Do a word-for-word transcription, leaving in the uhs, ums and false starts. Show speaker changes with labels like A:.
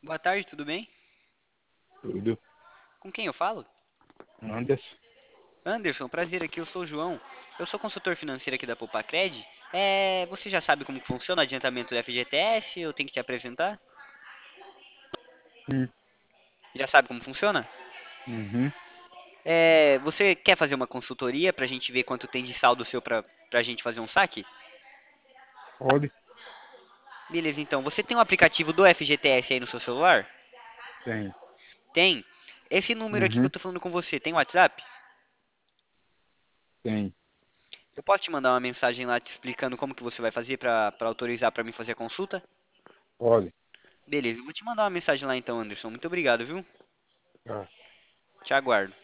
A: Boa tarde, tudo bem?
B: Tudo.
A: Com quem eu falo?
B: Andas?
A: Anderson, prazer aqui, eu sou o João. Eu sou consultor financeiro aqui da Popacred. É, você já sabe como que funciona o adiantamento do F G T S? Eu tenho que te apresentar?
B: Hum.
A: Já sabe como funciona?
B: Uhum.
A: É, você quer fazer uma consultoria pra gente ver quanto tem de saldo seu pra, pra gente fazer um saque?
B: Pode?
A: Beleza, então. Você tem um aplicativo do F G T S aí no seu celular?
B: Tem.
A: Tem. Esse número aqui que eu
B: Uhum.
A: tô falando com você, tem WhatsApp?
B: Tem.
A: Eu posso te mandar uma mensagem lá te explicando como que você vai fazer pra, pra autorizar pra mim fazer a consulta?
B: Pode.
A: Beleza, eu vou te mandar uma mensagem lá então, Anderson. Muito obrigado, viu?
B: Tá.
A: Te aguardo.